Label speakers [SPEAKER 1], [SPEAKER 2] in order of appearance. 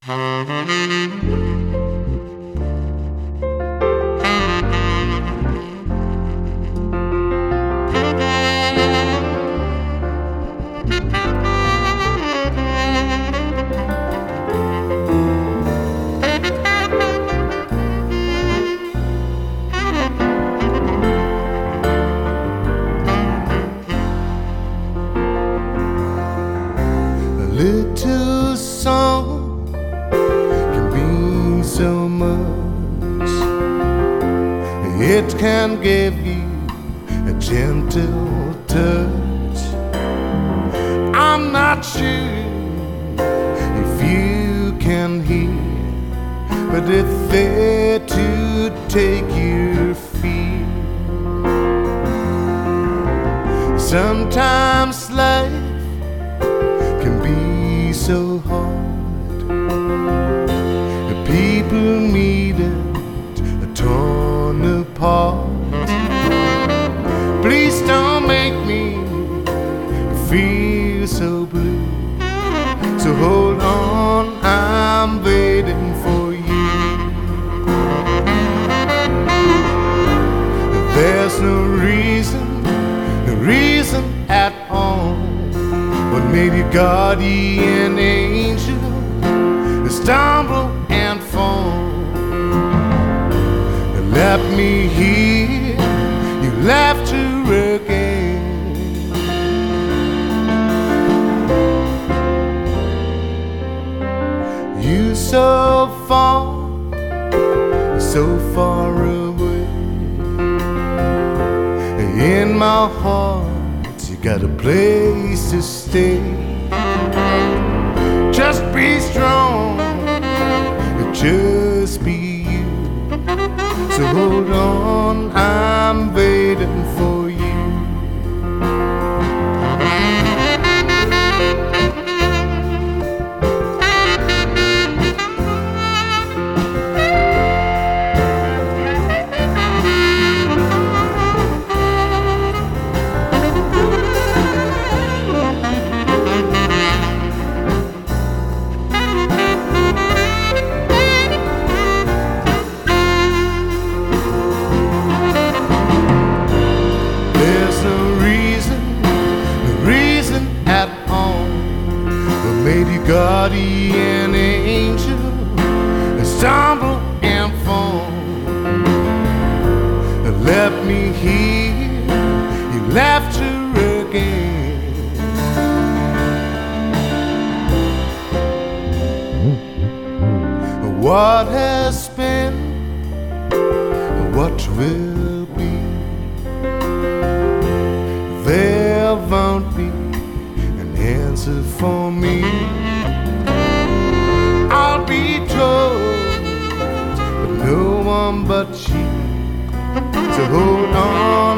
[SPEAKER 1] Little song can mean so much. It can give you a gentle touch. I'm not sure if you can hear, but it's there to take your fear. Sometimes life can be so hard. The people meet it torn apart. Please don't make me feel so blue. So hold on, I'm waiting for you. There's no reason at all. What made you guardian angel stumble and fall? Let me hear your laughter again. You so far away. In my heart you got a place to stay. Just be strong, just be you. So hold on, I'm waiting for you. Made you guardian angel stumble and fall. Let me hear your laughter again. What has been, what will be, there won't be answer for me. I'll be told, but no one but you. So hold on.